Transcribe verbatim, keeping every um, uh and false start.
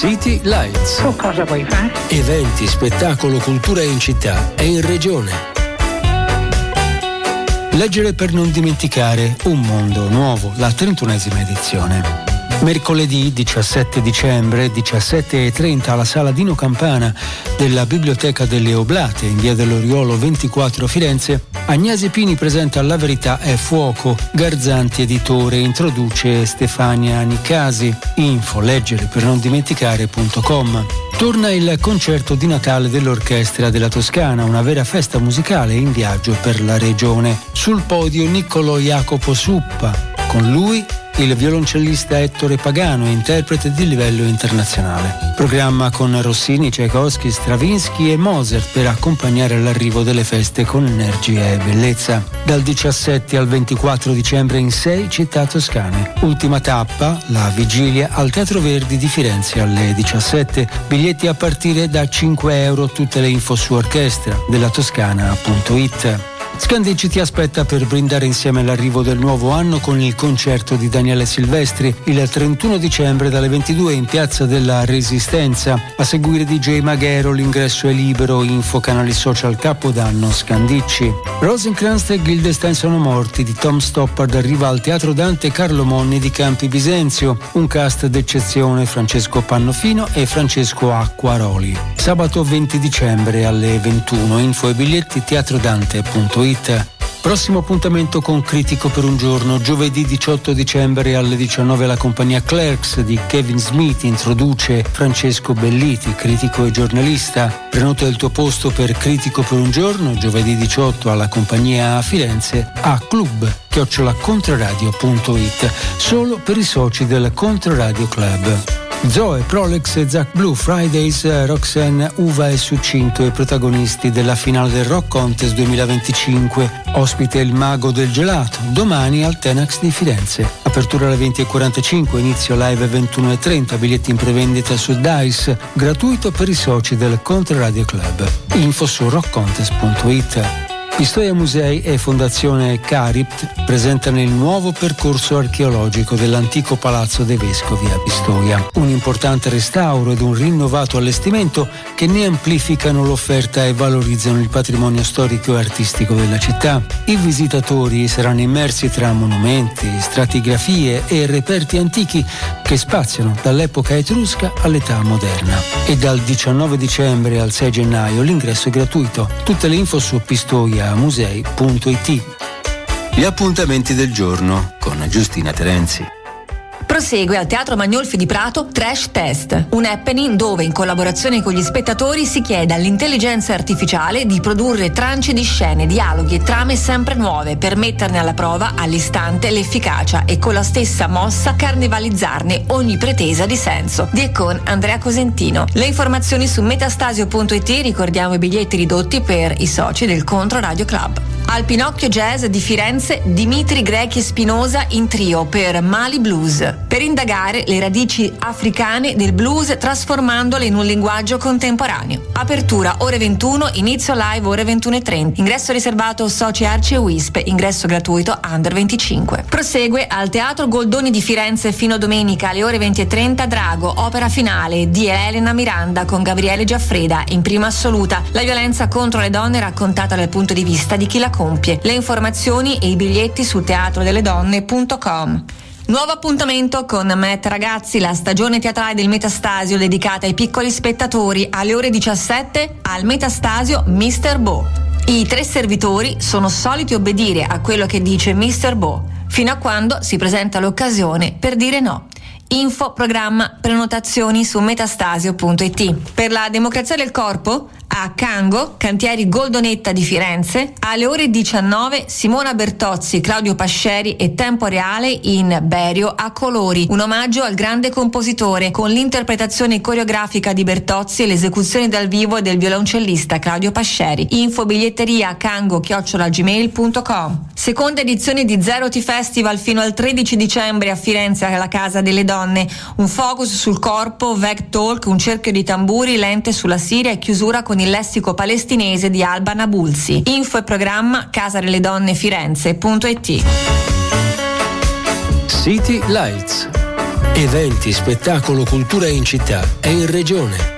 City Lights. Tu cosa vuoi fare? Eventi, spettacolo, cultura in città e in regione. Leggere per non dimenticare, un mondo nuovo, la trentunesima edizione. Mercoledì diciassette dicembre, diciassette e trenta alla Sala Dino Campana della Biblioteca delle Oblate in via dell'Oriolo ventiquattro a Firenze, Agnese Pini presenta La verità è fuoco. Garzanti editore introduce Stefania Nicasi. Info leggere per non dimenticare punto com. Torna il concerto di Natale dell'Orchestra della Toscana, una vera festa musicale in viaggio per la regione. Sul podio Niccolò Jacopo Suppa. Con lui il violoncellista Ettore Pagano, interprete di livello internazionale. Programma con Rossini, Tchaikovsky, Stravinsky e Mozart per accompagnare l'arrivo delle feste con energia e bellezza. Dal diciassette al ventiquattro dicembre in sei città toscane. Ultima tappa, la vigilia al Teatro Verdi di Firenze alle diciassette. Biglietti a partire da cinque euro. Tutte le info su orchestra della toscana punto it. Scandicci ti aspetta per brindare insieme all'arrivo del nuovo anno con il concerto di Daniele Silvestri il trentuno dicembre dalle ventidue in Piazza della Resistenza. A seguire D J Maghero, l'ingresso è libero, info canali social Capodanno Scandicci. Rosencrantz e Guildenstern sono morti di Tom Stoppard arriva al Teatro Dante Carlo Monni di Campi Bisenzio. Un cast d'eccezione: Francesco Pannofino e Francesco Acquaroli. Sabato venti dicembre alle ventuno, info e biglietti teatrodante punto it. Prossimo appuntamento con Critico per un giorno, giovedì diciotto dicembre alle diciannove la compagnia Clerks di Kevin Smith introduce Francesco Belliti, critico e giornalista. Prenota il tuo posto per Critico per un giorno, giovedì diciotto alla compagnia a Firenze a club chiocciola controradio punto it, solo per i soci del Controradio Club. Zoe, Prolex e Zach Blue, Fridays, Roxanne, Uva e Succinto, i protagonisti della finale del Rock Contest duemilaventicinque. Ospite il mago del gelato, domani al Tenax di Firenze. Apertura alle venti e quarantacinque, inizio live ventuno e trenta, biglietti in prevendita su Dice, gratuito per i soci del Controradio Club. Info su rock contest punto it. Pistoia Musei e Fondazione Caript presentano il nuovo percorso archeologico dell'antico Palazzo dei Vescovi a Pistoia. Un importante restauro ed un rinnovato allestimento che ne amplificano l'offerta e valorizzano il patrimonio storico e artistico della città. I visitatori saranno immersi tra monumenti, stratigrafie e reperti antichi che spaziano dall'epoca etrusca all'età moderna. E dal diciannove dicembre al sei gennaio l'ingresso è gratuito. Tutte le info su pistoia musei punto it. Gli appuntamenti del giorno con Giustina Terenzi. Prosegue al Teatro Magnolfi di Prato Trash Test, un happening dove in collaborazione con gli spettatori si chiede all'intelligenza artificiale di produrre trance di scene, dialoghi e trame sempre nuove per metterne alla prova all'istante l'efficacia e con la stessa mossa carnevalizzarne ogni pretesa di senso. Di e con Andrea Cosentino. Le informazioni su metastasio punto it, ricordiamo i biglietti ridotti per i soci del Controradio Club. Al Pinocchio Jazz di Firenze, Dimitri Grechi e Spinosa in trio per Mali Blues, per indagare le radici africane del blues trasformandole in un linguaggio contemporaneo. Apertura ore ventuno, inizio live ore ventuno e trenta. Ingresso riservato soci Arci e Wisp, ingresso gratuito under venticinque. Prosegue al Teatro Goldoni di Firenze fino a domenica alle ore venti e trenta Drago, opera finale di Elena Miranda con Gabriele Giaffreda, in prima assoluta la violenza contro le donne raccontata dal punto di vista di chi la compie. Le informazioni e i biglietti su teatro delle donne punto com. Nuovo appuntamento con Matt Ragazzi, la stagione teatrale del Metastasio dedicata ai piccoli spettatori alle ore diciassette al Metastasio mister Bo. I tre servitori sono soliti obbedire a quello che dice mister Bo, fino a quando si presenta l'occasione per dire no. Info, programma, prenotazioni su metastasio punto it. Per la democrazia del corpo, a Cango, Cantieri Goldonetta di Firenze, alle ore diciannove Simona Bertozzi, Claudio Pasceri e Tempo Reale in Berio a colori, un omaggio al grande compositore con l'interpretazione coreografica di Bertozzi e l'esecuzione dal vivo del violoncellista Claudio Pasceri. Info biglietteria cango chiocciola gmail punto com. Seconda edizione di Zero T Festival fino al tredici dicembre a Firenze alla Casa delle Donne, un focus sul corpo, Veg Talk, un cerchio di tamburi, lente sulla Siria e chiusura con il lessico palestinese di Alba Nabulsi. Info e programma casa delle donne firenze punto it. City Lights. Eventi, spettacolo, cultura in città e in regione.